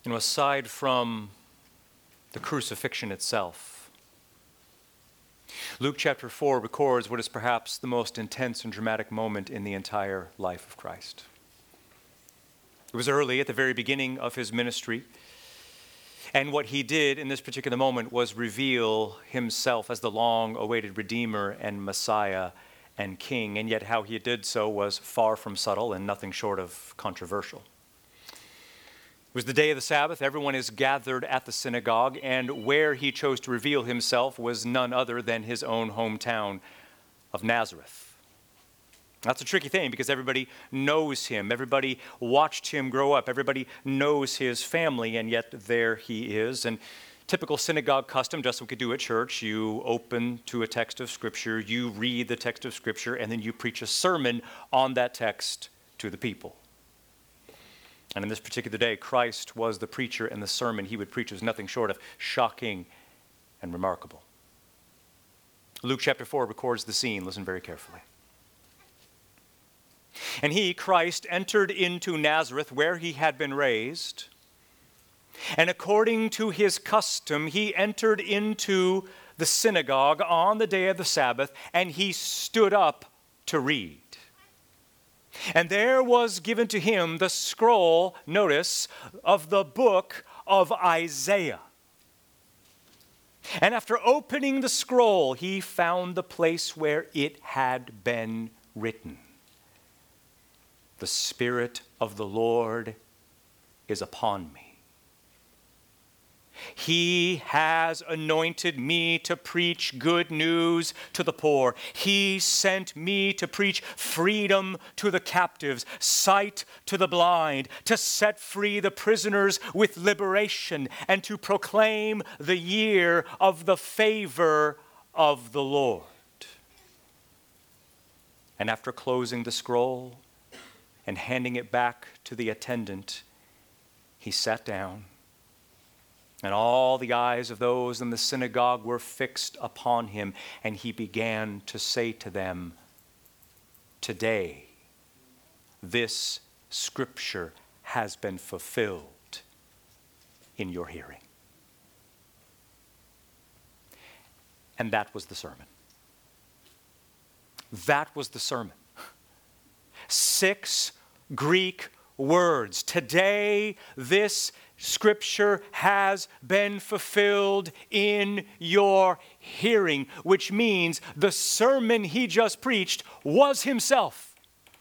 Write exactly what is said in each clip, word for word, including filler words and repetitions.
You know, aside from the crucifixion itself, Luke chapter four records what is perhaps the most intense and dramatic moment in the entire life of Christ. It was early at the very beginning of his ministry, and what he did in this particular moment was reveal himself as the long-awaited Redeemer and Messiah and King, and yet how he did so was far from subtle and nothing short of controversial. It was the day of the Sabbath. Everyone is gathered at the synagogue, and where he chose to reveal himself was none other than his own hometown of Nazareth. That's a tricky thing because everybody knows him. Everybody watched him grow up. Everybody knows his family, and yet there he is. And typical synagogue custom, just like we could do at church, you open to a text of Scripture, you read the text of Scripture, and then you preach a sermon on that text to the people. And in this particular day, Christ was the preacher, and the sermon he would preach was nothing short of shocking and remarkable. Luke chapter four records the scene. Listen very carefully. And he, Christ, entered into Nazareth where he had been raised. And according to his custom, he entered into the synagogue on the day of the Sabbath, and he stood up to read. And there was given to him the scroll, notice, of the book of Isaiah. And after opening the scroll, he found the place where it had been written. The Spirit of the Lord is upon me. He has anointed me to preach good news to the poor. He sent me to preach freedom to the captives, sight to the blind, to set free the prisoners with liberation, and to proclaim the year of the favor of the Lord. And after closing the scroll and handing it back to the attendant, he sat down. And all the eyes of those in the synagogue were fixed upon him, and he began to say to them, "Today, this scripture has been fulfilled in your hearing." And that was the sermon. That was the sermon. Six Greek words. Today, this Scripture has been fulfilled in your hearing, which means the sermon he just preached was himself.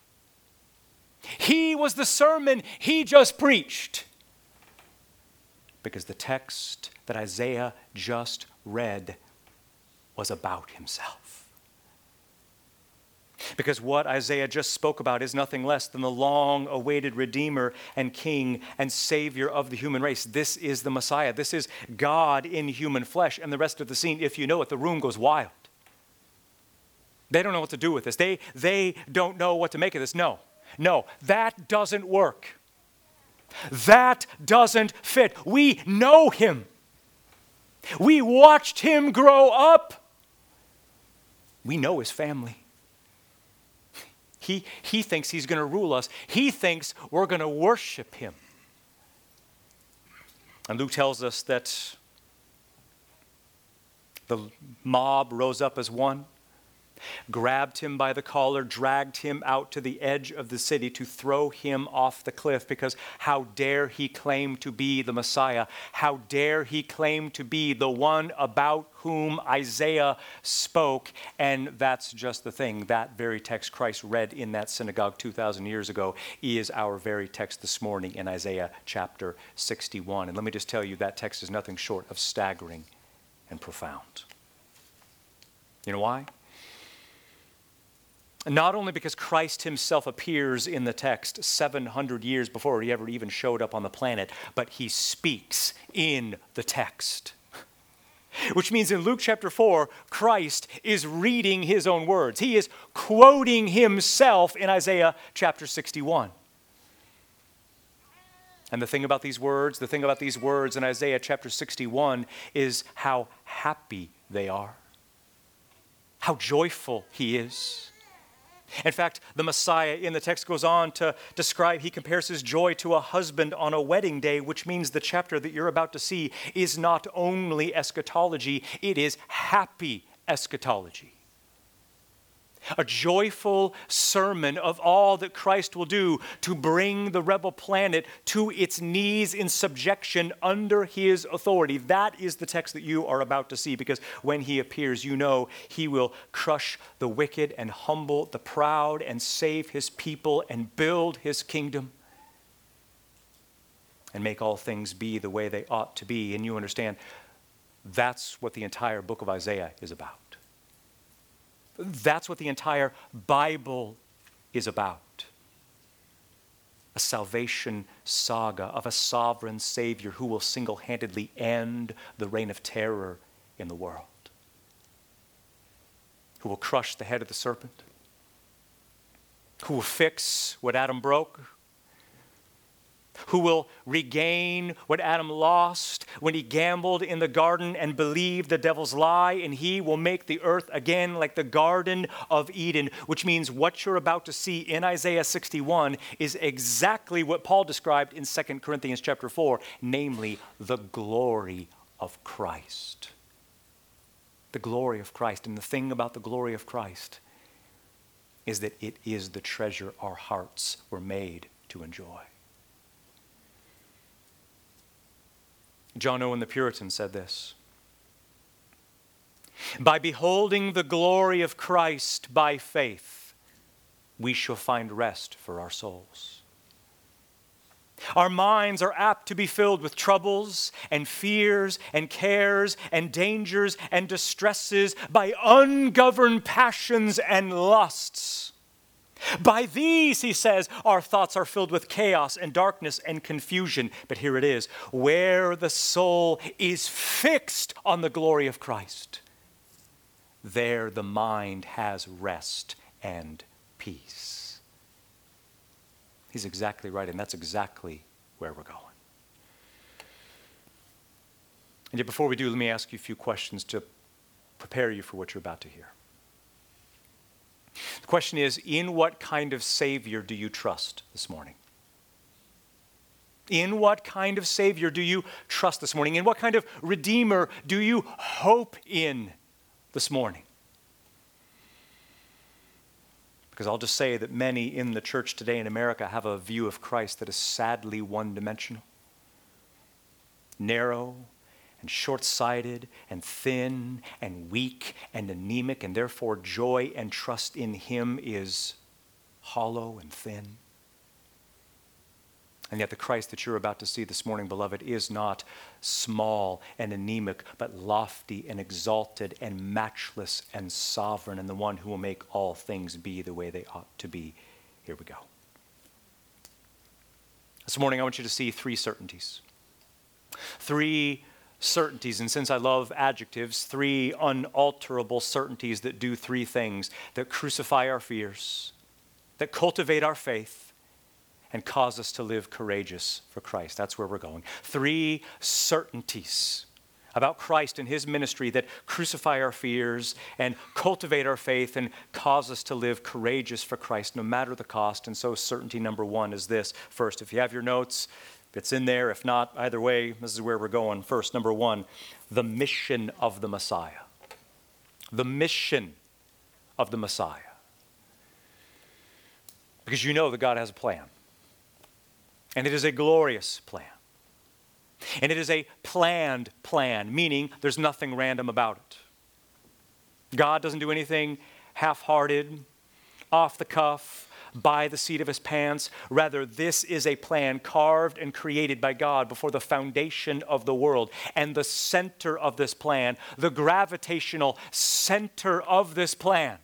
He was the sermon he just preached. Because the text that Isaiah just read was about himself. Because what Isaiah just spoke about is nothing less than the long-awaited Redeemer and King and Savior of the human race. This is the Messiah. This is God in human flesh. And the rest of the scene, if you know it, the room goes wild. They don't know what to do with this. They, they don't know what to make of this. No, no, that doesn't work. That doesn't fit. We know him. We watched him grow up. We know his family. He, he thinks he's going to rule us. He thinks we're going to worship him. And Luke tells us that the mob rose up as one, grabbed him by the collar, dragged him out to the edge of the city to throw him off the cliff, because how dare he claim to be the Messiah? How dare he claim to be the one about whom Isaiah spoke? And that's just the thing. That very text Christ read in that synagogue two thousand years ago is our very text this morning in Isaiah chapter sixty-one. And let me just tell you, that text is nothing short of staggering and profound. You know why? Not only because Christ himself appears in the text seven hundred years before he ever even showed up on the planet, but he speaks in the text. Which means in Luke chapter four, Christ is reading his own words. He is quoting himself in Isaiah chapter sixty-one. And the thing about these words, the thing about these words in Isaiah chapter sixty-one is how happy they are. How joyful he is. In fact, the Messiah in the text goes on to describe, he compares his joy to a husband on a wedding day, which means the chapter that you're about to see is not only eschatology, it is happy eschatology. A joyful sermon of all that Christ will do to bring the rebel planet to its knees in subjection under his authority. That is the text that you are about to see, because when he appears, you know he will crush the wicked and humble the proud and save his people and build his kingdom and make all things be the way they ought to be. And you understand, that's what the entire book of Isaiah is about. That's what the entire Bible is about. A salvation saga of a sovereign Savior who will single-handedly end the reign of terror in the world. Who will crush the head of the serpent. Who will fix what Adam broke. Who will regain what Adam lost when he gambled in the garden and believed the devil's lie, and he will make the earth again like the Garden of Eden, which means what you're about to see in Isaiah sixty-one is exactly what Paul described in Second Corinthians chapter four, namely the glory of Christ. The glory of Christ. And the thing about the glory of Christ is that it is the treasure our hearts were made to enjoy. John Owen the Puritan said this: "By beholding the glory of Christ by faith, we shall find rest for our souls. Our minds are apt to be filled with troubles and fears and cares and dangers and distresses by ungoverned passions and lusts. By these," he says, "our thoughts are filled with chaos and darkness and confusion." But here it is: "Where the soul is fixed on the glory of Christ, there the mind has rest and peace." He's exactly right, and that's exactly where we're going. And yet before we do, let me ask you a few questions to prepare you for what you're about to hear. The question is, in what kind of Savior do you trust this morning? In what kind of Savior do you trust this morning? In what kind of Redeemer do you hope in this morning? Because I'll just say that many in the church today in America have a view of Christ that is sadly one-dimensional, narrow, and short-sighted, and thin, and weak, and anemic, and therefore joy and trust in him is hollow and thin. And yet the Christ that you're about to see this morning, beloved, is not small and anemic, but lofty and exalted and matchless and sovereign, and the one who will make all things be the way they ought to be. Here we go. This morning I want you to see three certainties. Three certainties, and since I love adjectives, three unalterable certainties that do three things: that crucify our fears, that cultivate our faith, and cause us to live courageous for Christ. That's where we're going. Three certainties about Christ and his ministry that crucify our fears and cultivate our faith and cause us to live courageous for Christ no matter the cost. And so certainty number one is this. First, if you have your notes, it's in there. If not, either way, this is where we're going. First, number one, the mission of the Messiah. The mission of the Messiah. Because you know that God has a plan. And it is a glorious plan. And it is a planned plan, meaning there's nothing random about it. God doesn't do anything half-hearted, off the cuff, by the seat of his pants. Rather, this is a plan carved and created by God before the foundation of the world. And the center of this plan, the gravitational center of this plan,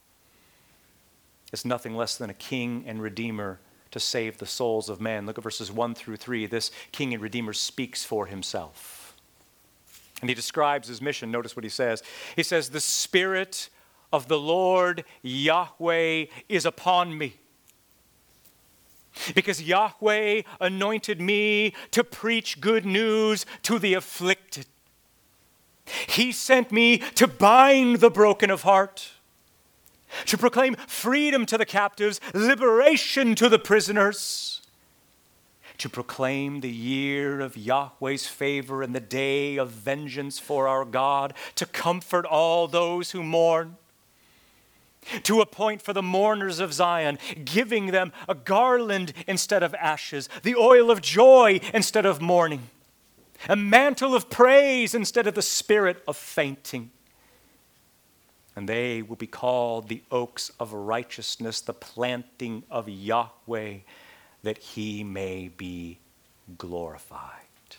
is nothing less than a king and redeemer to save the souls of men. Look at verses one through three. This king and redeemer speaks for himself. And he describes his mission. Notice what he says. He says, "The Spirit of the Lord Yahweh is upon me, because Yahweh anointed me to preach good news to the afflicted. He sent me to bind the broken of heart, to proclaim freedom to the captives, liberation to the prisoners, to proclaim the year of Yahweh's favor and the day of vengeance for our God, to comfort all those who mourn, to appoint for the mourners of Zion, giving them a garland instead of ashes, the oil of joy instead of mourning, a mantle of praise instead of the spirit of fainting. And they will be called the oaks of righteousness, the planting of Yahweh, that he may be glorified.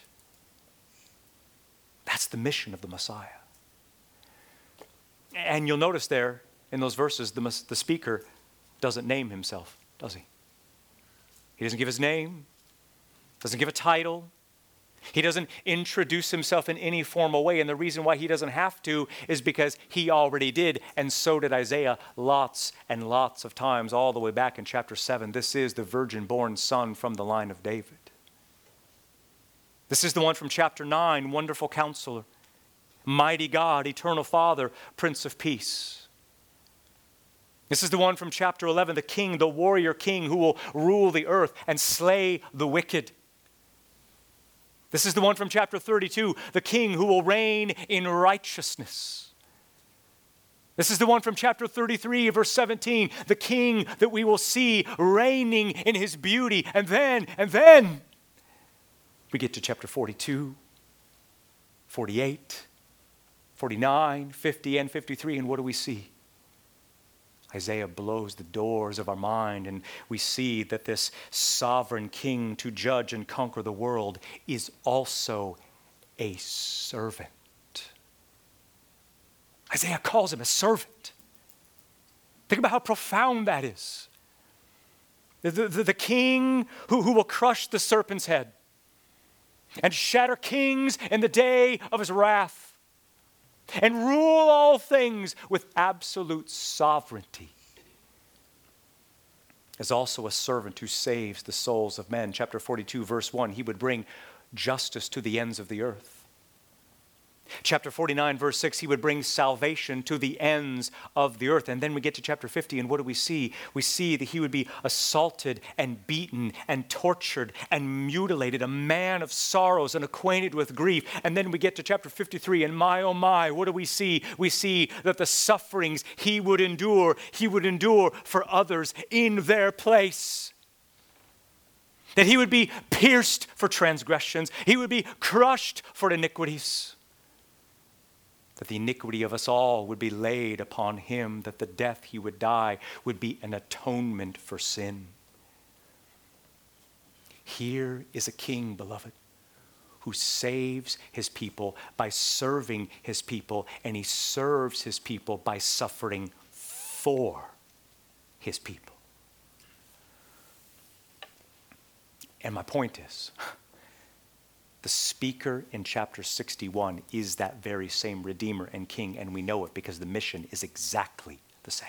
That's the mission of the Messiah. And you'll notice there in those verses, the, the speaker doesn't name himself, does he? He doesn't give his name, doesn't give a title. He doesn't introduce himself in any formal way, and the reason why he doesn't have to is because he already did, and so did Isaiah lots and lots of times, all the way back in chapter seven. This is the virgin-born son from the line of David. This is the one from chapter nine, wonderful counselor, mighty God, eternal Father, Prince of Peace. This is the one from chapter eleven, the king, the warrior king who will rule the earth and slay the wicked. This is the one from chapter thirty-two, the king who will reign in righteousness. This is the one from chapter thirty-three, verse seventeen, the king that we will see reigning in his beauty. And then, and then, we get to chapter forty-two, forty-eight, forty-nine, fifty, and fifty-three, and what do we see? Isaiah blows the doors of our mind, and we see that this sovereign king to judge and conquer the world is also a servant. Isaiah calls him a servant. Think about how profound that is. The, the, the king who, who will crush the serpent's head and shatter kings in the day of his wrath, and rule all things with absolute sovereignty, is also a servant who saves the souls of men. Chapter forty-two, verse one, he would bring justice to the ends of the earth. Chapter forty-nine, verse six, he would bring salvation to the ends of the earth. And then we get to chapter fifty, and what do we see? We see that he would be assaulted and beaten and tortured and mutilated, a man of sorrows and acquainted with grief. And then we get to chapter fifty-three, and my, oh my, what do we see? We see that the sufferings he would endure, he would endure for others in their place. That he would be pierced for transgressions. He would be crushed for iniquities. That the iniquity of us all would be laid upon him, that the death he would die would be an atonement for sin. Here is a king, beloved, who saves his people by serving his people, and he serves his people by suffering for his people. And my point is, the speaker in chapter sixty-one is that very same Redeemer and King, and we know it because the mission is exactly the same.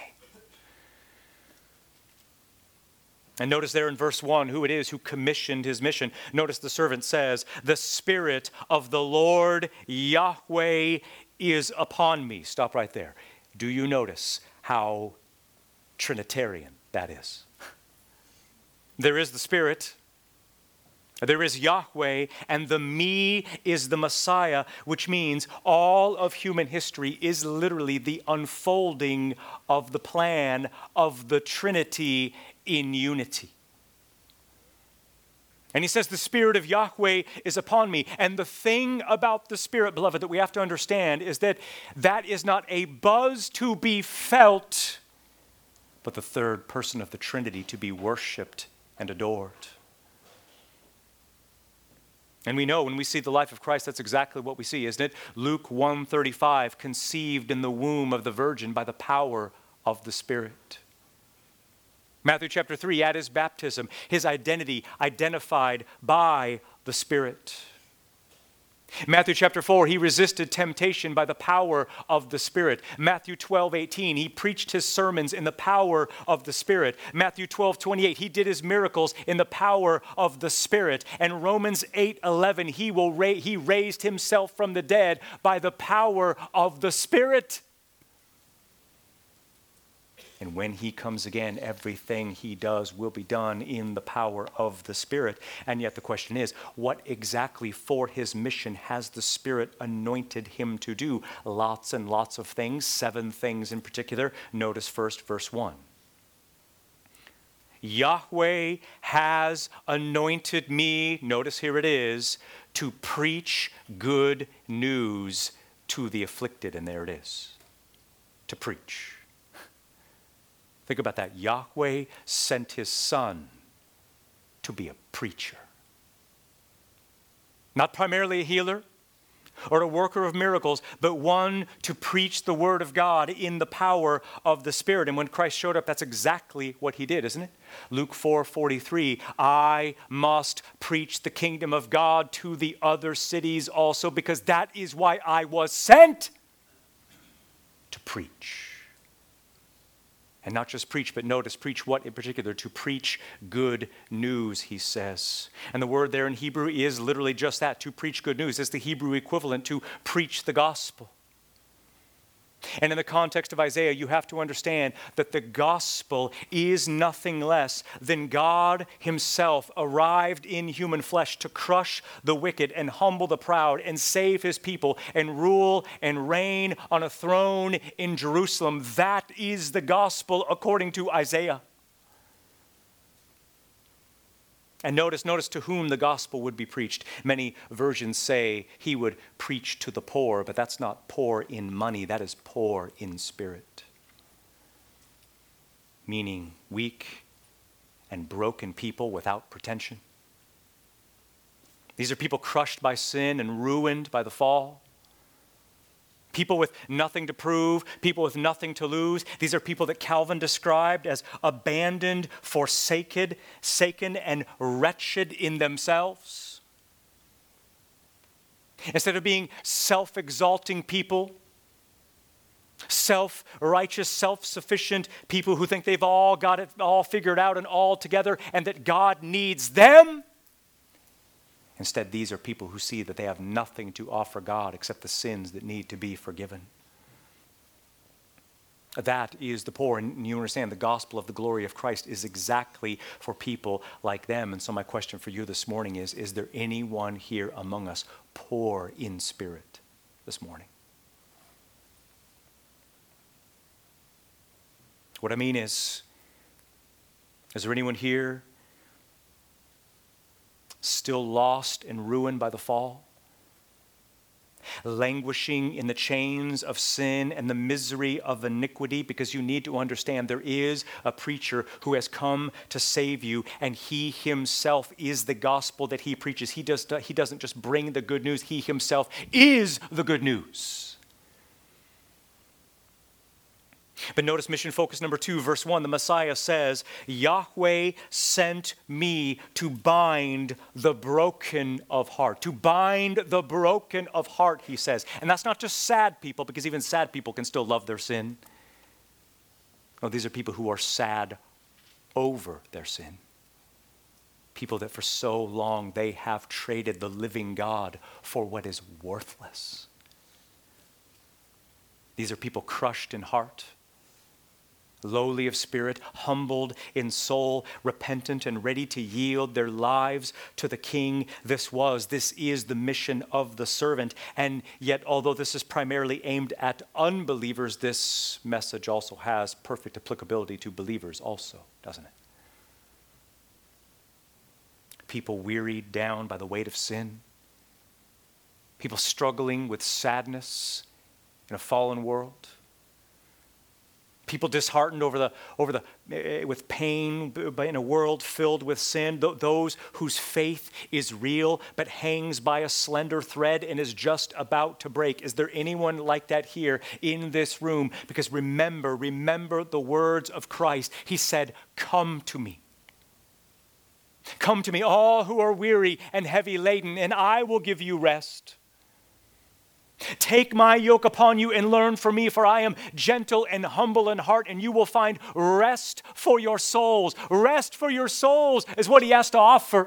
And notice there in verse one who it is who commissioned his mission. Notice the servant says, "The Spirit of the Lord Yahweh is upon me." Stop right there. Do you notice how Trinitarian that is? There is the Spirit. There is Yahweh, and the me is the Messiah, which means all of human history is literally the unfolding of the plan of the Trinity in unity. And he says, the Spirit of Yahweh is upon me. And the thing about the Spirit, beloved, that we have to understand is that that is not a buzz to be felt, but the third person of the Trinity to be worshiped and adored. And we know when we see the life of Christ, that's exactly what we see, isn't it? Luke one thirty-five, conceived in the womb of the Virgin by the power of the Spirit. Matthew chapter three, at his baptism, his identity identified by the Spirit. Matthew chapter four, he resisted temptation by the power of the Spirit. Matthew twelve eighteen, he preached his sermons in the power of the Spirit. Matthew twelve twenty-eight, he did his miracles in the power of the Spirit. And Romans eight eleven, he will ra- he raised himself from the dead by the power of the Spirit. And when he comes again, everything he does will be done in the power of the Spirit. And yet the question is, what exactly for his mission has the Spirit anointed him to do? Lots and lots of things, seven things in particular. Notice first verse one. Yahweh has anointed me, notice here it is, to preach good news to the afflicted. And there it is, to preach. Think about that. Yahweh sent his son to be a preacher. Not primarily a healer or a worker of miracles, but one to preach the word of God in the power of the Spirit. And when Christ showed up, that's exactly what he did, isn't it? Luke four forty-three, I must preach the kingdom of God to the other cities also, because that is why I was sent to preach. And not just preach, but notice, preach what in particular? To preach good news, he says. And the word there in Hebrew is literally just that, to preach good news. It's the Hebrew equivalent to preach the gospel. And in the context of Isaiah, you have to understand that the gospel is nothing less than God himself arrived in human flesh to crush the wicked and humble the proud and save his people and rule and reign on a throne in Jerusalem. That is the gospel according to Isaiah. And notice, notice to whom the gospel would be preached. Many versions say he would preach to the poor, but that's not poor in money, that is poor in spirit. Meaning weak and broken people without pretension. These are people crushed by sin and ruined by the fall. People with nothing to prove, people with nothing to lose. These are people that Calvin described as abandoned, forsaken, forsaken, and wretched in themselves. Instead of being self-exalting people, self-righteous, self-sufficient people who think they've all got it all figured out and all together and that God needs them, instead, these are people who see that they have nothing to offer God except the sins that need to be forgiven. That is the poor. And you understand the gospel of the glory of Christ is exactly for people like them. And so my question for you this morning is, is there anyone here among us poor in spirit this morning? What I mean is, is there anyone here still lost and ruined by the fall? Languishing in the chains of sin and the misery of iniquity? Because you need to understand there is a preacher who has come to save you, and he himself is the gospel that he preaches. He, does, he doesn't just bring the good news, he himself is the good news. But notice mission focus number two, verse one, the Messiah says, Yahweh sent me to bind the broken of heart. To bind the broken of heart, he says. And that's not just sad people, because even sad people can still love their sin. No, these are people who are sad over their sin. People that for so long they have traded the living God for what is worthless. These are people crushed in heart, lowly of spirit, humbled in soul, repentant and ready to yield their lives to the King. This was, this is the mission of the servant. And yet, although this is primarily aimed at unbelievers, this message also has perfect applicability to believers also, doesn't it? People wearied down by the weight of sin. People struggling with sadness in a fallen world. People disheartened over the over the uh, with pain in a world filled with sin. Th- those whose faith is real but hangs by a slender thread and is just about to break. Is there anyone like that here in this room? Because remember, remember the words of Christ. He said, "Come to me. Come to me, all who are weary and heavy laden, and I will give you rest. Take my yoke upon you and learn from me, for I am gentle and humble in heart, and you will find rest for your souls." Rest for your souls is what he has to offer.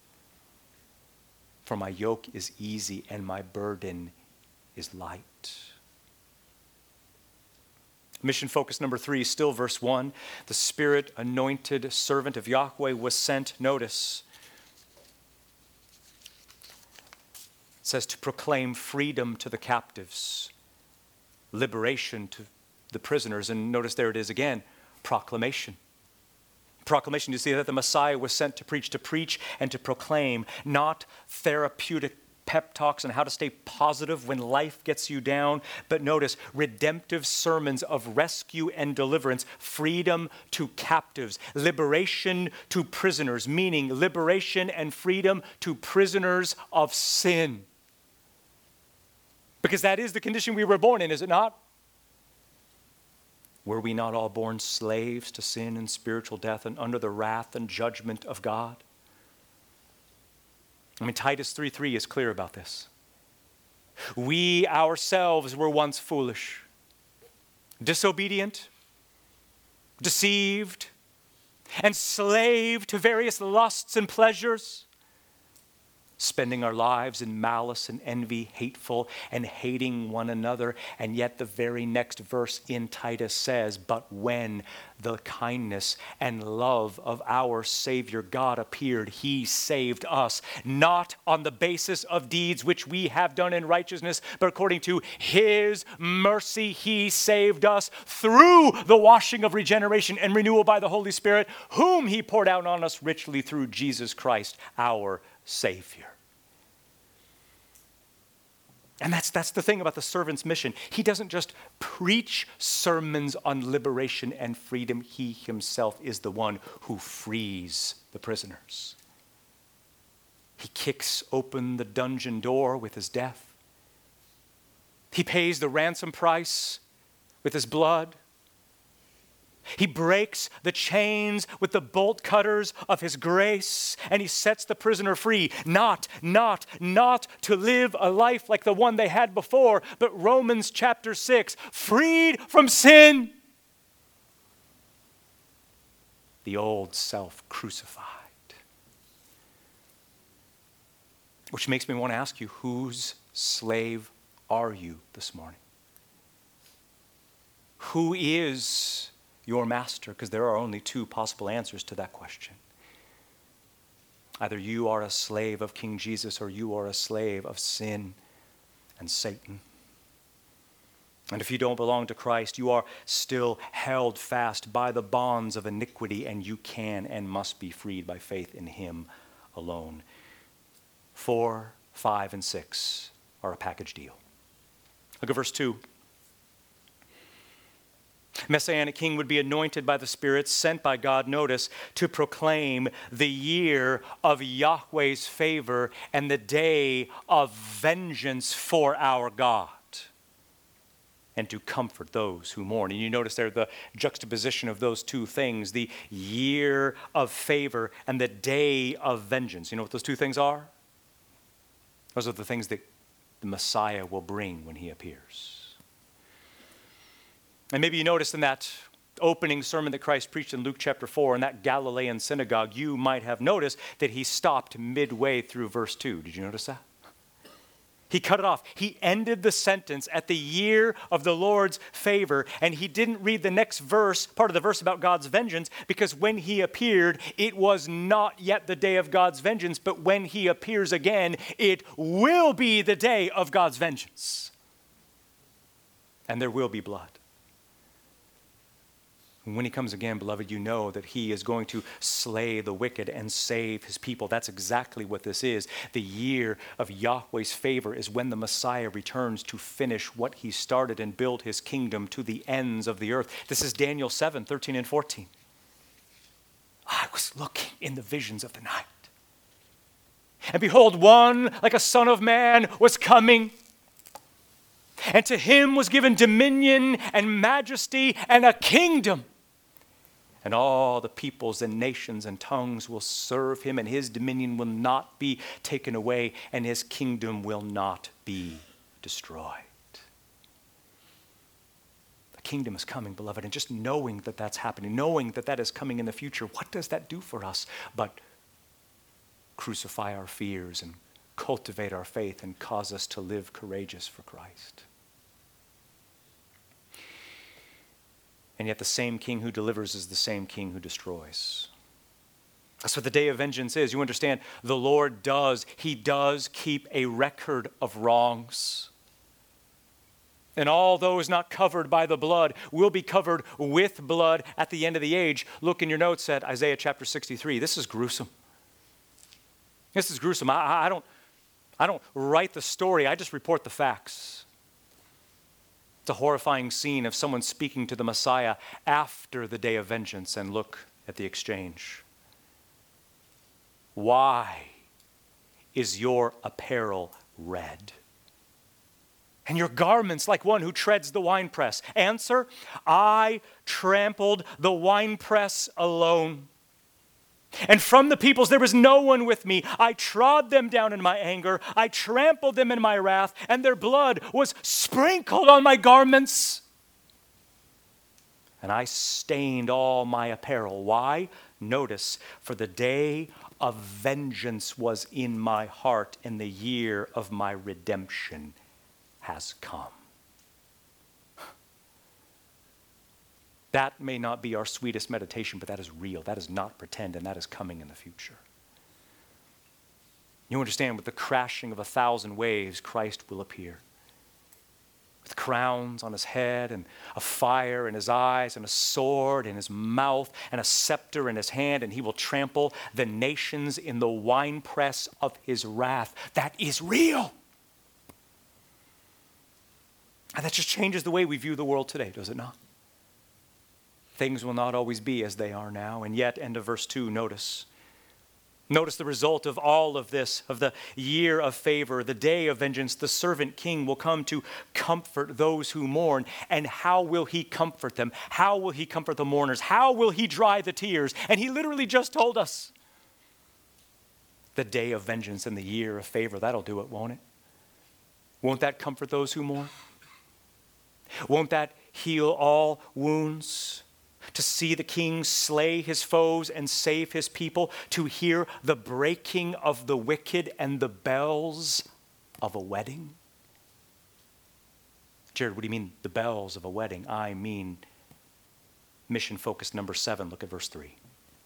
For my yoke is easy and my burden is light. Mission focus number three, still verse one. The Spirit anointed servant of Yahweh was sent, notice, it says to proclaim freedom to the captives, liberation to the prisoners. And notice there it is again, proclamation. Proclamation, you see that the Messiah was sent to preach, to preach and to proclaim, not therapeutic pep talks on how to stay positive when life gets you down, but notice redemptive sermons of rescue and deliverance, freedom to captives, liberation to prisoners, meaning liberation and freedom to prisoners of sin. Because that is the condition we were born in, is it not? Were we not all born slaves to sin and spiritual death and under the wrath and judgment of God? I mean, Titus three three is clear about this. We ourselves were once foolish, disobedient, deceived, enslaved to various lusts and pleasures, spending our lives in malice and envy, hateful and hating one another. And yet the very next verse in Titus says, but when the kindness and love of our Savior God appeared, he saved us, not on the basis of deeds which we have done in righteousness, but according to his mercy he saved us through the washing of regeneration and renewal by the Holy Spirit, whom he poured out on us richly through Jesus Christ, our Savior. And that's, that's the thing about the servant's mission. He doesn't just preach sermons on liberation and freedom. He himself is the one who frees the prisoners. He kicks open the dungeon door with his death. He pays the ransom price with his blood. He breaks the chains with the bolt cutters of his grace, and he sets the prisoner free, not, not, not to live a life like the one they had before, but Romans chapter six, freed from sin, the old self crucified. Which makes me want to ask you, whose slave are you this morning? Who is your master? Because there are only two possible answers to that question. Either you are a slave of King Jesus or you are a slave of sin and Satan. And if you don't belong to Christ, you are still held fast by the bonds of iniquity, and you can and must be freed by faith in him alone. Four, five, and six are a package deal. Look at verse two. Messianic king would be anointed by the Spirit, sent by God, notice, to proclaim the year of Yahweh's favor and the day of vengeance for our God, and to comfort those who mourn. And you notice there the juxtaposition of those two things, the year of favor and the day of vengeance. You know what those two things are? Those are the things that the Messiah will bring when he appears. And maybe you noticed in that opening sermon that Christ preached in Luke chapter four in that Galilean synagogue, you might have noticed that he stopped midway through verse two. Did you notice that? He cut it off. He ended the sentence at the year of the Lord's favor, and he didn't read the next verse, part of the verse about God's vengeance, because when he appeared, it was not yet the day of God's vengeance, but when he appears again, it will be the day of God's vengeance. And there will be blood. When he comes again, beloved, you know that he is going to slay the wicked and save his people. That's exactly what this is. The year of Yahweh's favor is when the Messiah returns to finish what he started and build his kingdom to the ends of the earth. This is Daniel seven, thirteen and fourteen. I was looking in the visions of the night, and behold, one like a son of man was coming. And to him was given dominion and majesty and a kingdom. And all the peoples and nations and tongues will serve him, and his dominion will not be taken away, and his kingdom will not be destroyed. The kingdom is coming, beloved, and just knowing that that's happening, knowing that that is coming in the future, what does that do for us but crucify our fears and cultivate our faith and cause us to live courageous for Christ? And yet the same king who delivers is the same king who destroys. That's what the day of vengeance is. You understand, the Lord does, he does keep a record of wrongs. And all those not covered by the blood will be covered with blood at the end of the age. Look in your notes at Isaiah chapter sixty-three. This is gruesome. This is gruesome. I, I, don't, I don't write the story. I just report the facts. It's a horrifying scene of someone speaking to the Messiah after the day of vengeance. And look at the exchange. Why is your apparel red? And your garments like one who treads the winepress? Answer, I trampled the winepress alone. And from the peoples there was no one with me. I trod them down in my anger. I trampled them in my wrath, and their blood was sprinkled on my garments. And I stained all my apparel. Why? Notice, for the day of vengeance was in my heart, and the year of my redemption has come. That may not be our sweetest meditation, but that is real. That is not pretend, and that is coming in the future. You understand, with the crashing of a thousand waves, Christ will appear. With crowns on his head, and a fire in his eyes, and a sword in his mouth, and a scepter in his hand, and he will trample the nations in the winepress of his wrath. That is real. And that just changes the way we view the world today, does it not? Things will not always be as they are now. And yet, end of verse two, notice. Notice the result of all of this, of the year of favor, the day of vengeance. The servant king will come to comfort those who mourn. And how will he comfort them? How will he comfort the mourners? How will he dry the tears? And he literally just told us. The day of vengeance and the year of favor, that'll do it, won't it? Won't that comfort those who mourn? Won't that heal all wounds? To see the king slay his foes and save his people, to hear the breaking of the wicked and the bells of a wedding? Jared, what do you mean the bells of a wedding? I mean mission focus number seven. Look at verse three.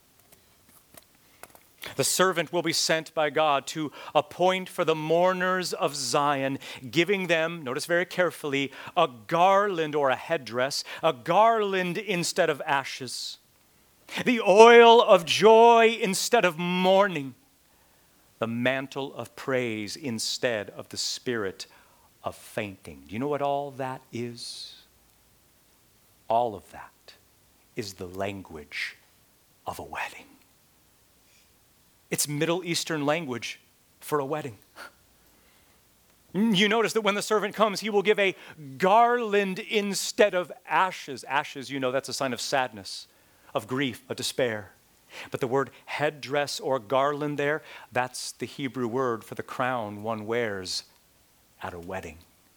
The servant will be sent by God to appoint for the mourners of Zion, giving them, notice very carefully, a garland or a headdress, a garland instead of ashes, the oil of joy instead of mourning, the mantle of praise instead of the spirit of fainting. Do you know what all that is? All of that is the language of a wedding. It's Middle Eastern language for a wedding. You notice that when the servant comes, he will give a garland instead of ashes. Ashes, you know, that's a sign of sadness, of grief, of despair. But the word headdress or garland there, that's the Hebrew word for the crown one wears at a wedding.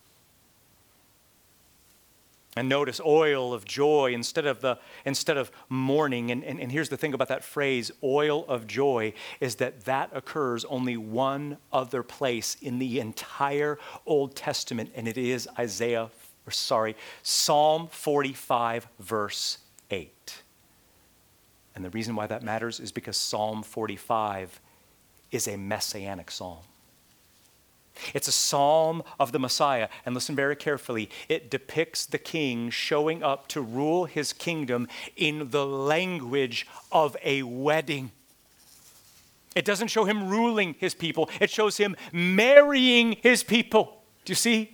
And notice oil of joy instead of the instead of mourning. And, and, and here's the thing about that phrase, oil of joy, is that that occurs only one other place in the entire Old Testament, and it is Isaiah, or sorry, Psalm forty-five, verse eight. And the reason why that matters is because Psalm forty-five is a messianic psalm. It's a psalm of the Messiah. And listen very carefully. It depicts the king showing up to rule his kingdom in the language of a wedding. It doesn't show him ruling his people. It shows him marrying his people. Do you see?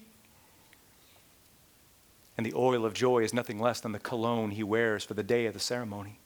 And the oil of joy is nothing less than the cologne he wears for the day of the ceremony.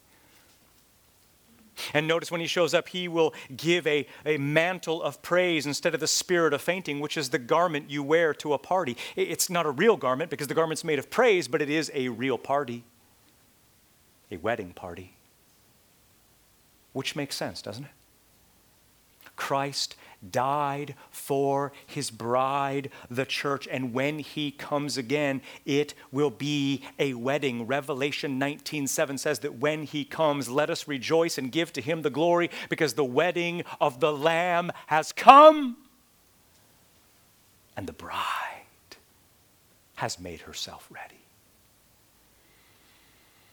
And notice when he shows up, he will give a, a mantle of praise instead of the spirit of fainting, which is the garment you wear to a party. It's not a real garment because the garment's made of praise, but it is a real party, a wedding party, which makes sense, doesn't it? Christ died for his bride, the church, and when he comes again, it will be a wedding. Revelation nineteen seven says that when he comes, let us rejoice and give to him the glory, because the wedding of the Lamb has come, and the bride has made herself ready.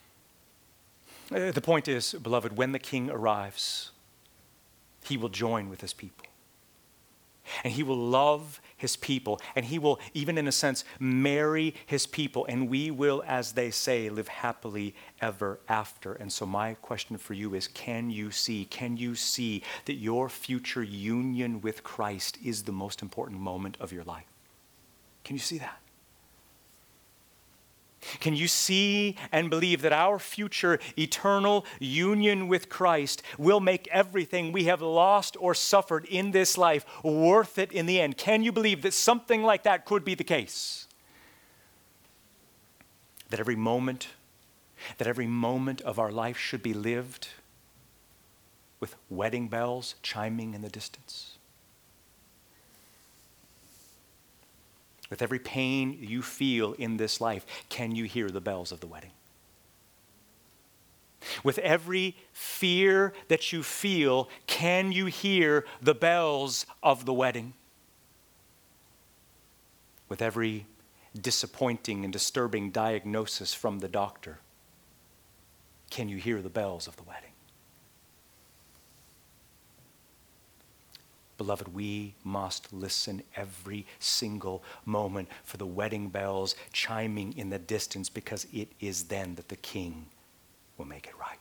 Uh, the point is, beloved, when the king arrives, he will join with his people. And he will love his people. And he will, even in a sense, marry his people. And we will, as they say, live happily ever after. And so my question for you is, can you see, can you see that your future union with Christ is the most important moment of your life? Can you see that? Can you see and believe that our future eternal union with Christ will make everything we have lost or suffered in this life worth it in the end? Can you believe that something like that could be the case? That every moment, that every moment of our life should be lived with wedding bells chiming in the distance? With every pain you feel in this life, can you hear the bells of the wedding? With every fear that you feel, can you hear the bells of the wedding? With every disappointing and disturbing diagnosis from the doctor, can you hear the bells of the wedding? Beloved, we must listen every single moment for the wedding bells chiming in the distance, because it is then that the king will make it right.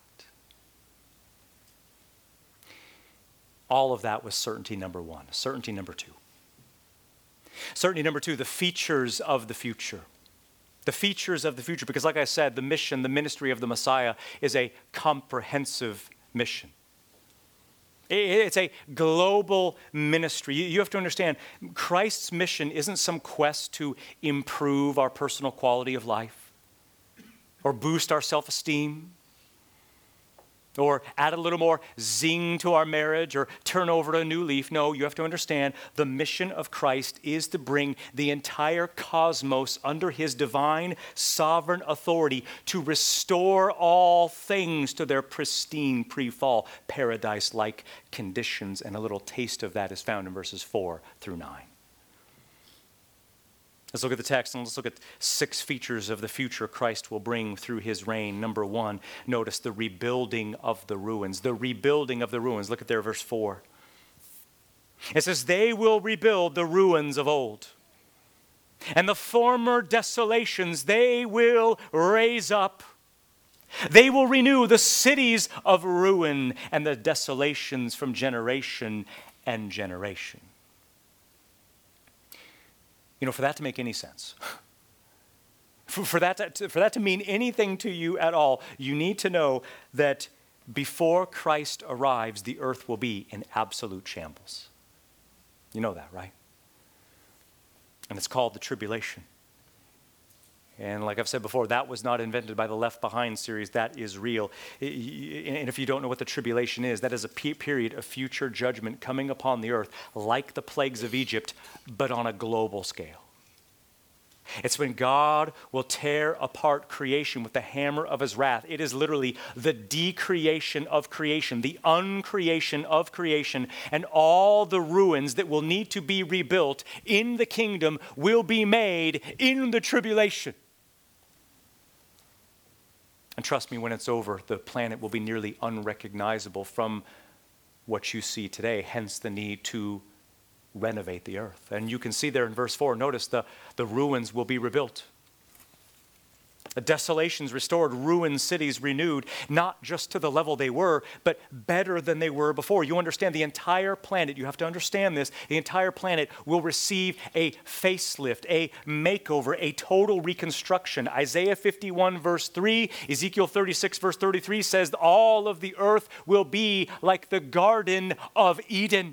All of that was certainty number one. Certainty number two. Certainty number two, the features of the future. The features of the future, because like I said, the mission, the ministry of the Messiah is a comprehensive mission. It's a global ministry. You have to understand, Christ's mission isn't some quest to improve our personal quality of life or boost our self-esteem or add a little more zing to our marriage or turn over a new leaf. No, you have to understand, the mission of Christ is to bring the entire cosmos under his divine sovereign authority to restore all things to their pristine pre-fall paradise-like conditions. And a little taste of that is found in verses four through nine. Let's look at the text and let's look at six features of the future Christ will bring through his reign. Number one, notice the rebuilding of the ruins. The rebuilding of the ruins. Look at there, verse four. It says, they will rebuild the ruins of old, and the former desolations they will raise up. They will renew the cities of ruin and the desolations from generation and generation. You know, for that to make any sense, for, for, that to, for that to mean anything to you at all, you need to know that before Christ arrives, the earth will be in absolute shambles. You know that, right? And it's called the tribulation. And like I've said before, that was not invented by the Left Behind series. That is real. And if you don't know what the tribulation is, that is a period of future judgment coming upon the earth like the plagues of Egypt, but on a global scale. It's when God will tear apart creation with the hammer of his wrath. It is literally the decreation of creation, the uncreation of creation, and all the ruins that will need to be rebuilt in the kingdom will be made in the tribulation. And trust me, when it's over, the planet will be nearly unrecognizable from what you see today, hence the need to renovate the earth. And you can see there in verse four, notice the, the ruins will be rebuilt. The desolations restored, ruined cities renewed, not just to the level they were, but better than they were before. You understand, the entire planet, you have to understand this, the entire planet will receive a facelift, a makeover, a total reconstruction. Isaiah fifty-one verse three, Ezekiel thirty-six verse thirty-three says all of the earth will be like the Garden of Eden.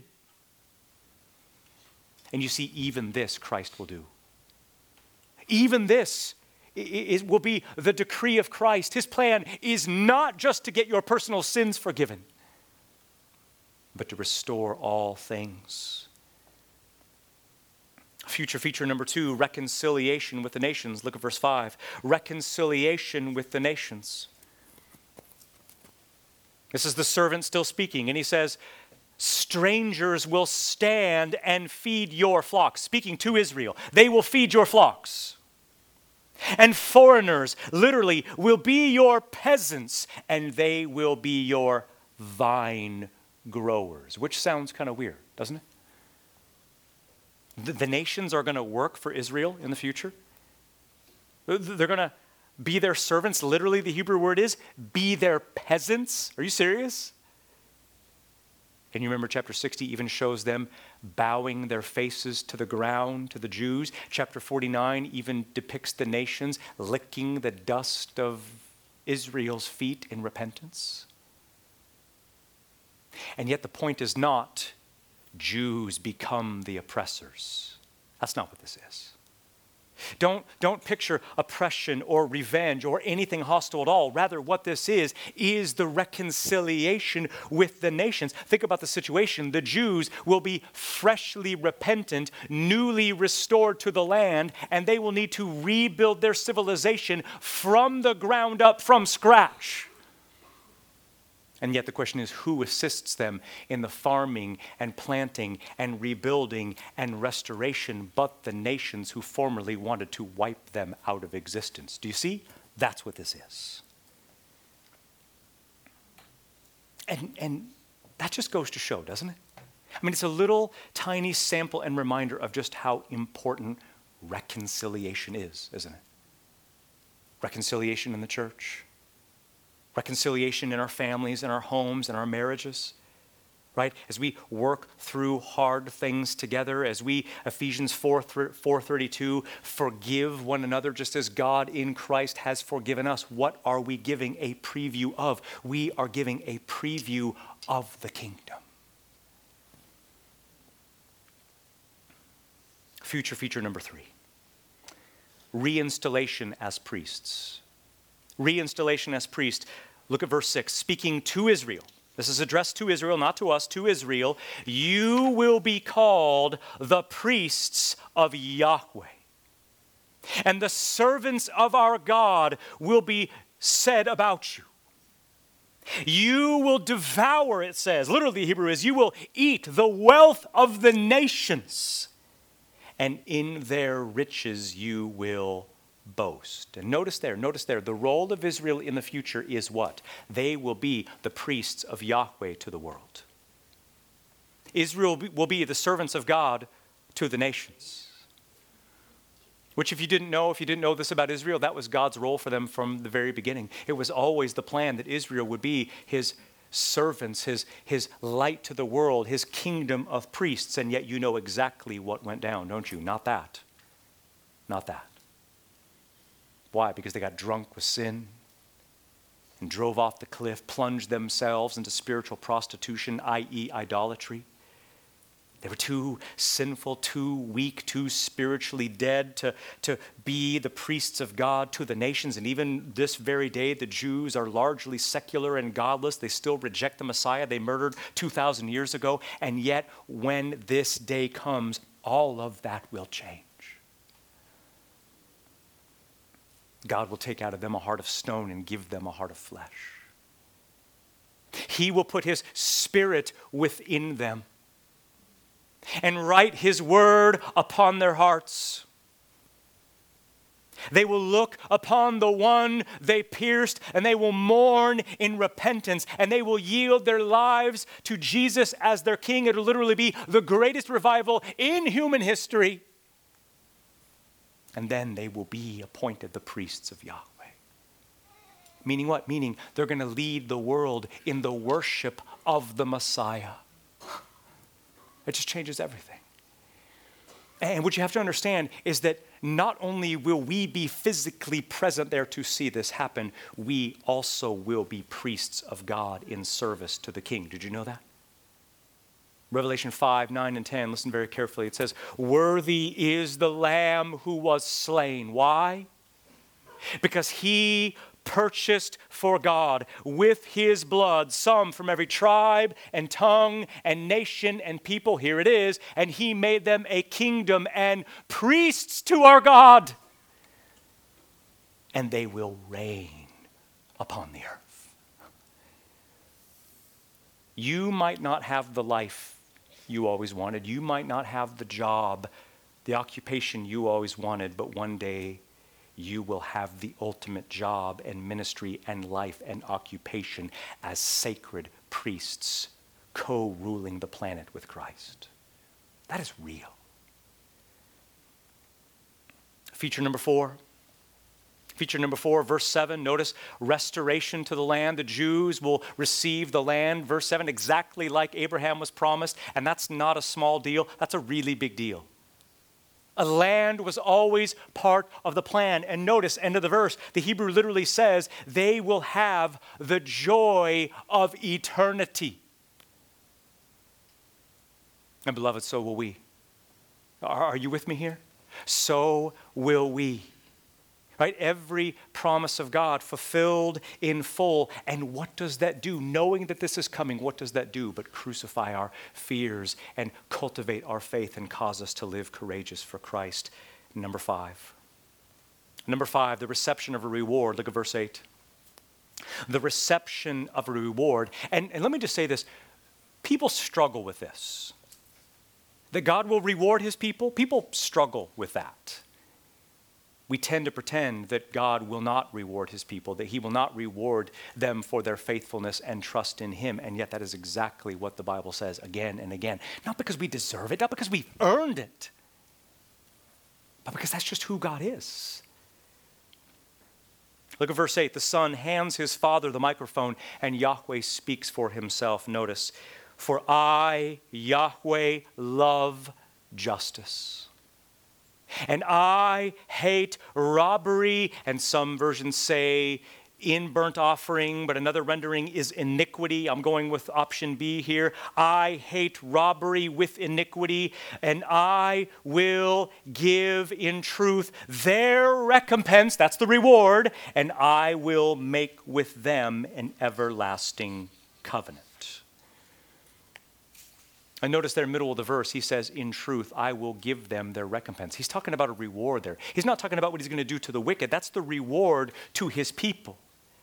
And you see, even this Christ will do. Even this it will be the decree of Christ. His plan is not just to get your personal sins forgiven, but to restore all things. Future feature number two, reconciliation with the nations. Look at verse five. Reconciliation with the nations. This is the servant still speaking, and he says, strangers will stand and feed your flocks. Speaking to Israel, they will feed your flocks. And foreigners, literally, will be your peasants, and they will be your vine growers, which sounds kind of weird, doesn't it? The, the nations are going to work for Israel in the future. They're going to be their servants. Literally, the Hebrew word is be their peasants. Are you serious? And you remember chapter sixty even shows them bowing their faces to the ground to the Jews. Chapter forty-nine even depicts the nations licking the dust of Israel's feet in repentance. And yet the point is not Jews become the oppressors. That's not what this is. Don't, don't picture oppression or revenge or anything hostile at all. Rather, what this is, is the reconciliation with the nations. Think about the situation. The Jews will be freshly repentant, newly restored to the land, and they will need to rebuild their civilization from the ground up, from scratch. And yet the question is, who assists them in the farming and planting and rebuilding and restoration but the nations who formerly wanted to wipe them out of existence? Do you see? That's what this is. And, and that just goes to show, doesn't it? I mean, it's a little tiny sample and reminder of just how important reconciliation is, isn't it? Reconciliation in the church. Reconciliation in our families, in our homes, in our marriages, right? As we work through hard things together, as we, Ephesians four thirty-two, forgive one another just as God in Christ has forgiven us. What are we giving a preview of? We are giving a preview of the kingdom. Future feature number three, reinstallation as priests. Reinstallation as priest. Look at verse six. Speaking to Israel. This is addressed to Israel, not to us, to Israel. You will be called the priests of Yahweh. And the servants of our God will be said about you. You will devour, it says. Literally, the Hebrew is, you will eat the wealth of the nations. And in their riches you will boast. And notice there, notice there, the role of Israel in the future is what? They will be the priests of Yahweh to the world. Israel will be the servants of God to the nations. Which, if you didn't know, if you didn't know this about Israel, that was God's role for them from the very beginning. It was always the plan that Israel would be his servants, his, his light to the world, his kingdom of priests. And yet you know exactly what went down, don't you? Not that. Not that. Why? Because they got drunk with sin and drove off the cliff, plunged themselves into spiritual prostitution, that is idolatry. They were too sinful, too weak, too spiritually dead to, to be the priests of God to the nations. And even this very day, the Jews are largely secular and godless. They still reject the Messiah they murdered two thousand years ago. And yet, when this day comes, all of that will change. God will take out of them a heart of stone and give them a heart of flesh. He will put his spirit within them and write his word upon their hearts. They will look upon the one they pierced, and they will mourn in repentance, and they will yield their lives to Jesus as their king. It will literally be the greatest revival in human history. And then they will be appointed the priests of Yahweh. Meaning what? Meaning they're going to lead the world in the worship of the Messiah. It just changes everything. And what you have to understand is that not only will we be physically present there to see this happen, we also will be priests of God in service to the King. Did you know that? Revelation five, nine, and ten, listen very carefully. It says, worthy is the Lamb who was slain. Why? Because he purchased for God with his blood some from every tribe and tongue and nation and people. Here it is. And he made them a kingdom and priests to our God. And they will reign upon the earth. You might not have the life you always wanted. You might not have the job, the occupation you always wanted, but one day you will have the ultimate job and ministry and life and occupation as sacred priests co-ruling the planet with Christ. That is real. Feature number four. Feature number four, verse seven, notice restoration to the land. The Jews will receive the land, verse seven, exactly like Abraham was promised. And that's not a small deal, that's a really big deal. A land was always part of the plan. And notice, end of the verse, the Hebrew literally says, they will have the joy of eternity. And beloved, so will we. Are, are you with me here? So will we. Right? Every promise of God fulfilled in full. And what does that do? Knowing that this is coming, what does that do but crucify our fears and cultivate our faith and cause us to live courageous for Christ? Number five. Number five, the reception of a reward. Look at verse eight. The reception of a reward. And, and let me just say this. People struggle with this. That God will reward his people. People struggle with that. We tend to pretend that God will not reward his people, that he will not reward them for their faithfulness and trust in him. And yet that is exactly what the Bible says again and again. Not because we deserve it, not because we've earned it, but because that's just who God is. Look at verse eight. The son hands his father the microphone and Yahweh speaks for himself. Notice, for I, Yahweh, love justice. And I hate robbery, and some versions say in burnt offering, but another rendering is iniquity. I'm going with option B here. I hate robbery with iniquity, and I will give in truth their recompense, that's the reward, and I will make with them an everlasting covenant. And notice there in the middle of the verse, he says, in truth, I will give them their recompense. He's talking about a reward there. He's not talking about what he's going to do to the wicked. That's the reward to his people.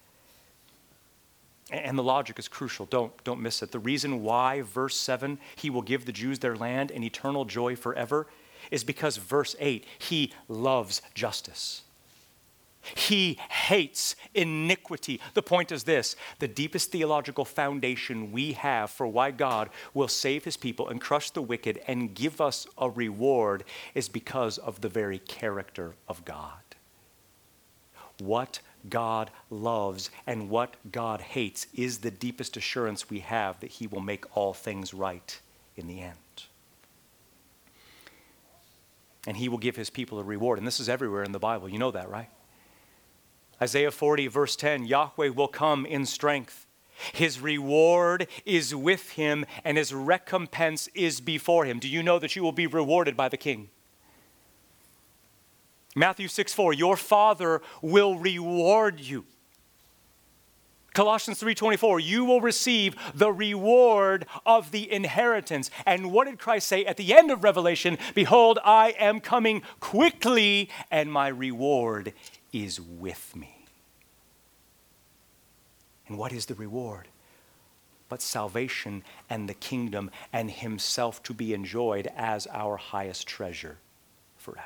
And the logic is crucial. Don't, don't miss it. The reason why, verse seven, he will give the Jews their land and eternal joy forever is because, verse eight, he loves justice. He hates iniquity. The point is this: the deepest theological foundation we have for why God will save his people and crush the wicked and give us a reward is because of the very character of God. What God loves and what God hates is the deepest assurance we have that he will make all things right in the end. And he will give his people a reward. And this is everywhere in the Bible. You know that, right? Isaiah forty, verse ten, Yahweh will come in strength. His reward is with him, and his recompense is before him. Do you know that you will be rewarded by the King? Matthew six four, your Father will reward you. Colossians three twenty-four, you will receive the reward of the inheritance. And what did Christ say at the end of Revelation? Behold, I am coming quickly, and my reward is with me. And what is the reward? But salvation and the kingdom and himself to be enjoyed as our highest treasure forever.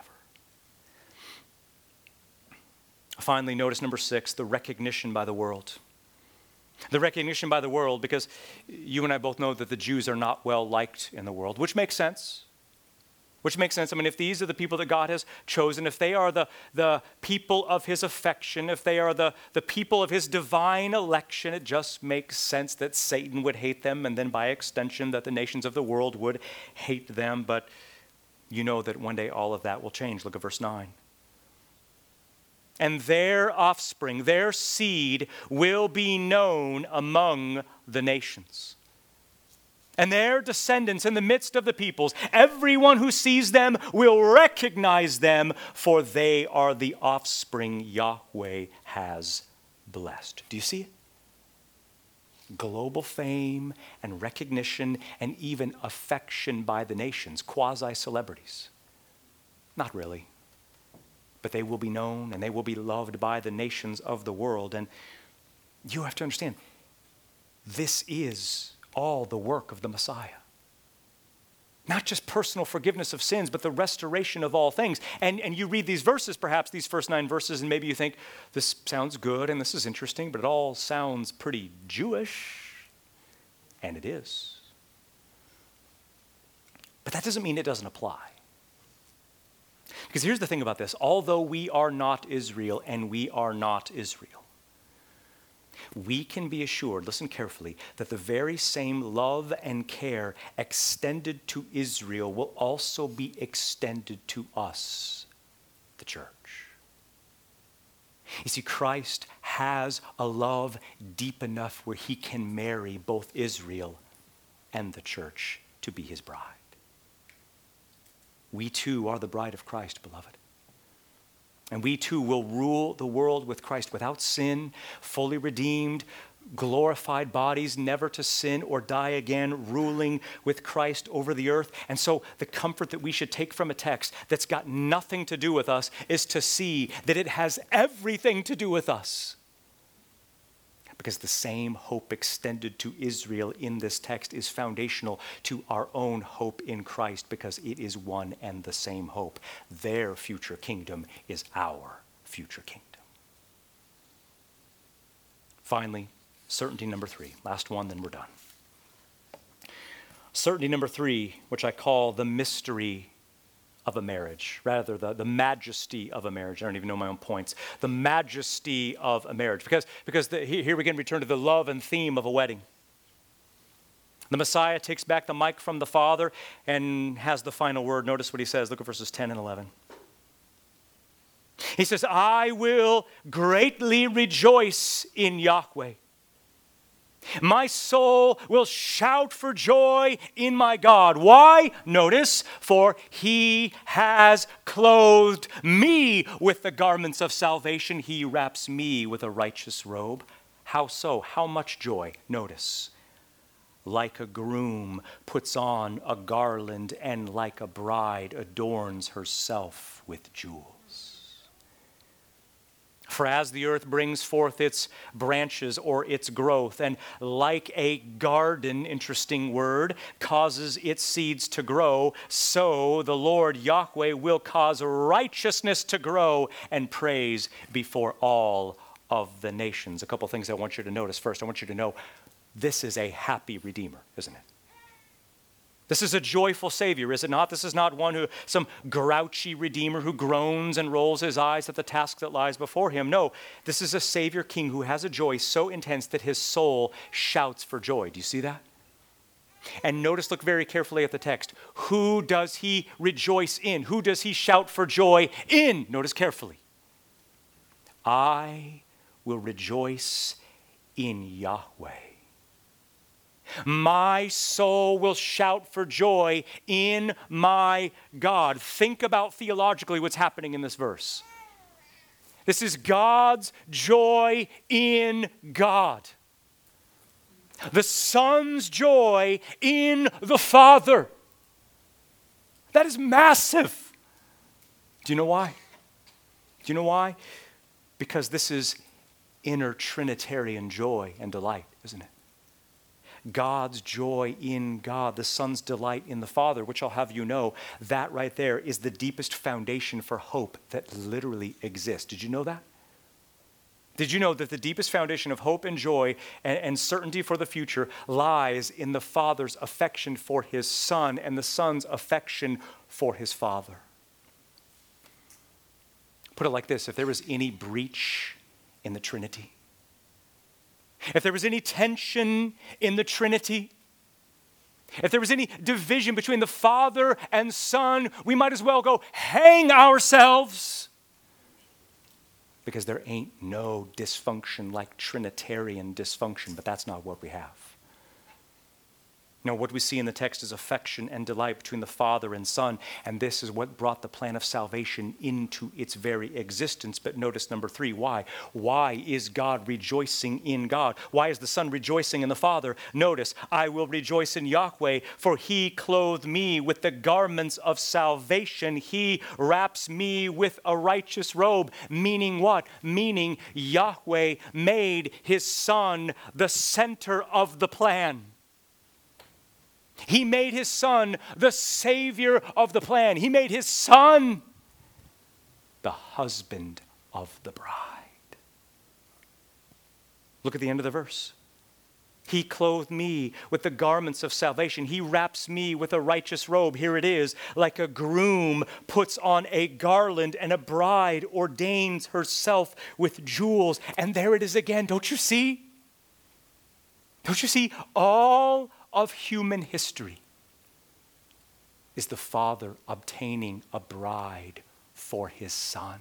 Finally, notice number six, the recognition by the world. The recognition by the world, because you and I both know that the Jews are not well liked in the world, which makes sense. Which makes sense. I mean, if these are the people that God has chosen, if they are the, the people of his affection, if they are the, the people of his divine election, it just makes sense that Satan would hate them, and then by extension that the nations of the world would hate them. But you know that one day all of that will change. Look at verse nine. And their offspring, their seed, will be known among the nations. And their descendants in the midst of the peoples, everyone who sees them will recognize them, for they are the offspring Yahweh has blessed. Do you see it? Global fame and recognition and even affection by the nations, quasi-celebrities. Not really. But they will be known and they will be loved by the nations of the world. And you have to understand, this is all the work of the Messiah. Not just personal forgiveness of sins, but the restoration of all things. And, and you read these verses, perhaps these first nine verses, and maybe you think, this sounds good and this is interesting, but it all sounds pretty Jewish. And it is. But that doesn't mean it doesn't apply. Because here's the thing about this. Although we are not Israel and we are not Israel, we can be assured, listen carefully, that the very same love and care extended to Israel will also be extended to us, the church. You see, Christ has a love deep enough where he can marry both Israel and the church to be his bride. We too are the bride of Christ, beloved. And we too will rule the world with Christ without sin, fully redeemed, glorified bodies, never to sin or die again, ruling with Christ over the earth. And so the comfort that we should take from a text that's got nothing to do with us is to see that it has everything to do with us. Because the same hope extended to Israel in this text is foundational to our own hope in Christ, because it is one and the same hope. Their future kingdom is our future kingdom. Finally, certainty number three. Last one, then we're done. Certainty number three, which I call the mystery of a marriage, rather the, the majesty of a marriage. I don't even know my own points. The majesty of a marriage. Because, because the, here we again return to the love and theme of a wedding. The Messiah takes back the mic from the Father and has the final word. Notice what he says. Look at verses ten and eleven. He says, I will greatly rejoice in Yahweh. My soul will shout for joy in my God. Why? Notice, for he has clothed me with the garments of salvation. He wraps me with a righteous robe. How so? How much joy? Notice, like a groom puts on a garland and like a bride adorns herself with jewels. For as the earth brings forth its branches or its growth, and like a garden, interesting word, causes its seeds to grow, so the Lord Yahweh will cause righteousness to grow and praise before all of the nations. A couple things I want you to notice. First, I want you to know this is a happy Redeemer, isn't it? This is a joyful Savior, is it not? This is not one who, some grouchy Redeemer who groans and rolls his eyes at the task that lies before him. No, this is a Savior King who has a joy so intense that his soul shouts for joy. Do you see that? And notice, look very carefully at the text. Who does he rejoice in? Who does he shout for joy in? Notice carefully. I will rejoice in Yahweh. My soul will shout for joy in my God. Think about theologically what's happening in this verse. This is God's joy in God. The Son's joy in the Father. That is massive. Do you know why? Do you know why? Because this is inner Trinitarian joy and delight, isn't it? God's joy in God, the Son's delight in the Father, which I'll have you know, that right there is the deepest foundation for hope that literally exists. Did you know that? Did you know that the deepest foundation of hope and joy and, and certainty for the future lies in the Father's affection for his Son and the Son's affection for his Father? Put it like this, if there was any breach in the Trinity, if there was any tension in the Trinity, if there was any division between the Father and Son, we might as well go hang ourselves. Because there ain't no dysfunction like Trinitarian dysfunction, but that's not what we have. No, what we see in the text is affection and delight between the Father and Son, and this is what brought the plan of salvation into its very existence. But notice number three, why? Why is God rejoicing in God? Why is the Son rejoicing in the Father? Notice, I will rejoice in Yahweh, for he clothed me with the garments of salvation. He wraps me with a righteous robe. Meaning what? Meaning Yahweh made his Son the center of the plan. He made his son the savior of the plan. He made his son the husband of the bride. Look at the end of the verse. He clothed me with the garments of salvation. He wraps me with a righteous robe. Here it is. Like a groom puts on a garland and a bride ordains herself with jewels. And there it is again. Don't you see? Don't you see? All of human history is the Father obtaining a bride for his Son.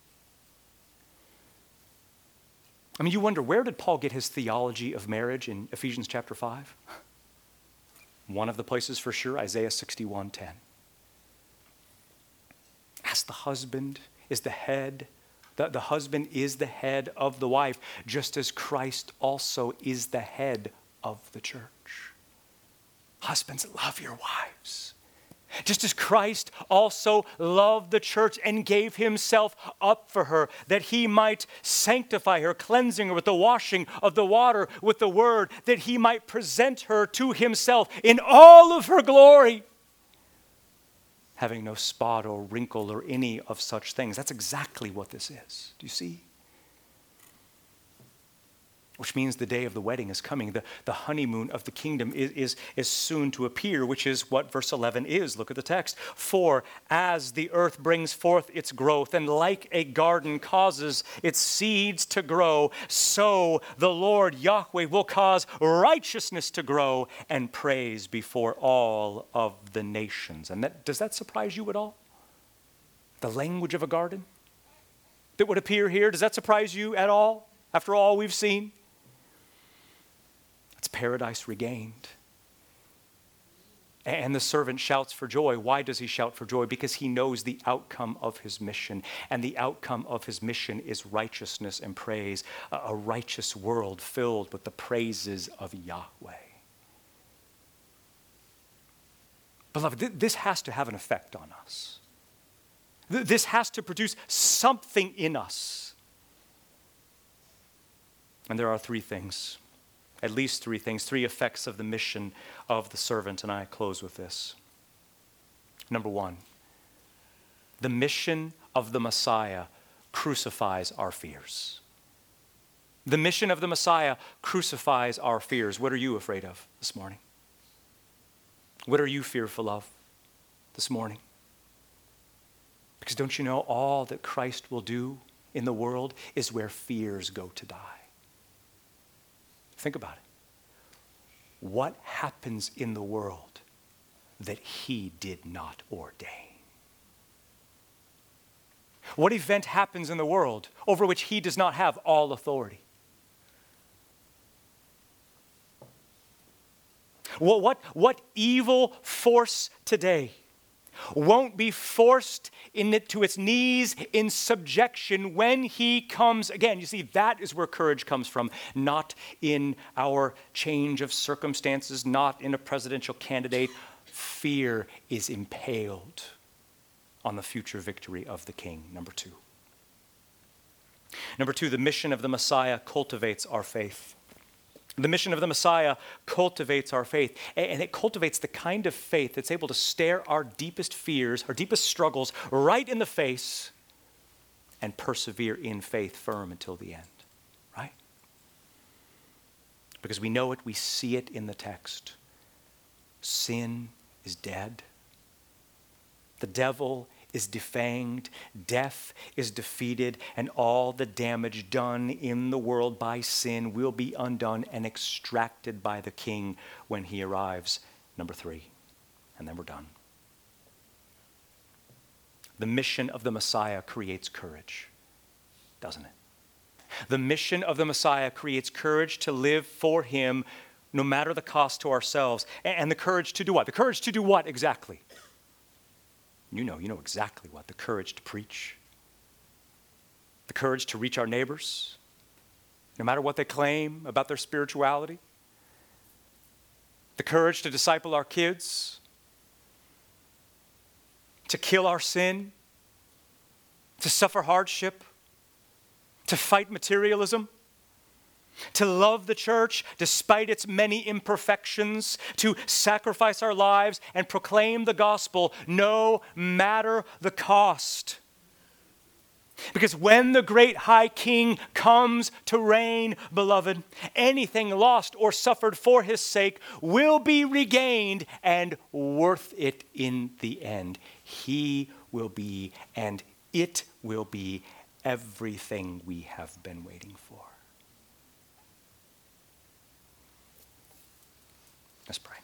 I mean, you wonder, where did Paul get his theology of marriage in Ephesians chapter five? One of the places for sure, Isaiah sixty-one ten. As the husband is the head, the, the husband is the head of the wife, just as Christ also is the head of the church. Husbands, love your wives. Just as Christ also loved the church and gave himself up for her, that he might sanctify her, cleansing her with the washing of the water with the word, that he might present her to himself in all of her glory, having no spot or wrinkle or any of such things. That's exactly what this is. Do you see? Which means the day of the wedding is coming. The, the honeymoon of the kingdom is, is, is soon to appear, which is what verse eleven is. Look at the text. For as the earth brings forth its growth, and like a garden causes its seeds to grow, so the Lord Yahweh will cause righteousness to grow and praise before all of the nations. And that, does that surprise you at all? The language of a garden that would appear here, does that surprise you at all after all we've seen? It's paradise regained. And the servant shouts for joy. Why does he shout for joy? Because he knows the outcome of his mission. And the outcome of his mission is righteousness and praise. A righteous world filled with the praises of Yahweh. Beloved, this has to have an effect on us. This has to produce something in us. And there are three things. At least three things, three effects of the mission of the servant, and I close with this. Number one, the mission of the Messiah crucifies our fears. The mission of the Messiah crucifies our fears. What are you afraid of this morning? What are you fearful of this morning? Because don't you know all that Christ will do in the world is where fears go to die. Think about it. What happens in the world that he did not ordain? What event happens in the world over which he does not have all authority? What, what, what evil force today won't be forced in it to its knees in subjection when he comes again? You see, that is where courage comes from, not in our change of circumstances, not in a presidential candidate. Fear is impaled on the future victory of the King. Number two. Number two, the mission of the Messiah cultivates our faith. The mission of the Messiah cultivates our faith, and it cultivates the kind of faith that's able to stare our deepest fears, our deepest struggles right in the face and persevere in faith firm until the end, right? Because we know it, we see it in the text. Sin is dead. The devil is defanged, death is defeated, and all the damage done in the world by sin will be undone and extracted by the King when he arrives. Number three, and then we're done. The mission of the Messiah creates courage, doesn't it? The mission of the Messiah creates courage to live for him no matter the cost to ourselves. And the courage to do what? The courage to do what exactly? You know, you know exactly what. The courage to preach. The courage to reach our neighbors, no matter what they claim about their spirituality. The courage to disciple our kids. To kill our sin. To suffer hardship. To fight materialism. to love the church despite its many imperfections, to sacrifice our lives and proclaim the gospel no matter the cost. Because when the great high king comes to reign, beloved, anything lost or suffered for his sake will be regained and worth it in the end. He will be, and it will be, everything we have been waiting for. Let's pray.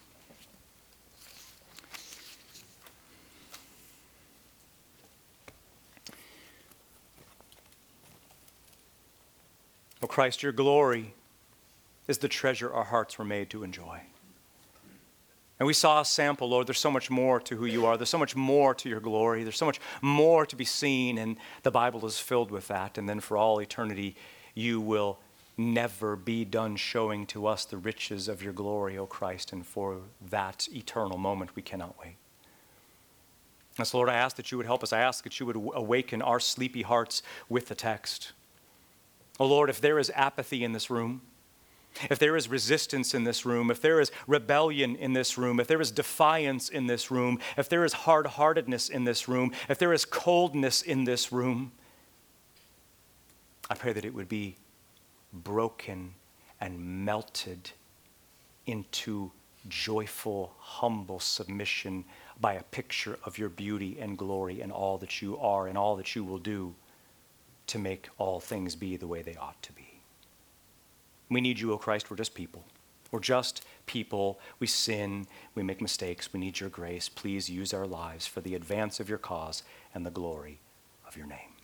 O Christ, your glory is the treasure our hearts were made to enjoy. And we saw a sample, Lord. There's so much more to who you are. There's so much more to your glory. There's so much more to be seen, and the Bible is filled with that. And then for all eternity, you will never be done showing to us the riches of your glory, O Christ, and for that eternal moment, we cannot wait. And so, Lord, I ask that you would help us. I ask that you would awaken our sleepy hearts with the text. Oh, Lord, if there is apathy in this room, if there is resistance in this room, if there is rebellion in this room, if there is defiance in this room, if there is hard-heartedness in this room, if there is coldness in this room, I pray that it would be broken and melted into joyful, humble submission by a picture of your beauty and glory and all that you are and all that you will do to make all things be the way they ought to be. We need you, O Christ. We're just people. We're just people. We sin. We make mistakes. We need your grace. Please use our lives for the advance of your cause and the glory of your name.